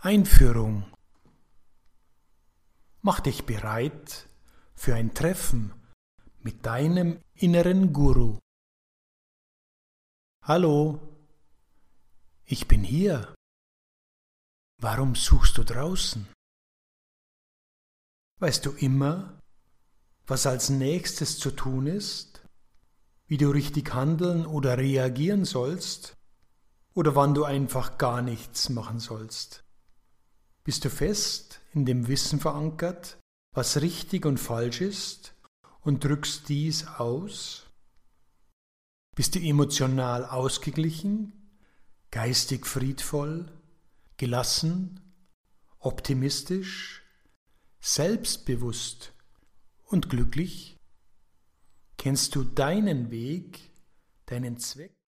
Einführung. Mach dich bereit für ein Treffen mit deinem inneren Guru. Hallo, ich bin hier. Warum suchst du draußen? Weißt du immer, was als nächstes zu tun ist? Wie du richtig handeln oder reagieren sollst? Oder wann du einfach gar nichts machen sollst? Bist du fest in dem Wissen verankert, was richtig und falsch ist, und drückst dies aus? Bist du emotional ausgeglichen, geistig friedvoll, gelassen, optimistisch, selbstbewusst und glücklich? Kennst du deinen Weg, deinen Zweck?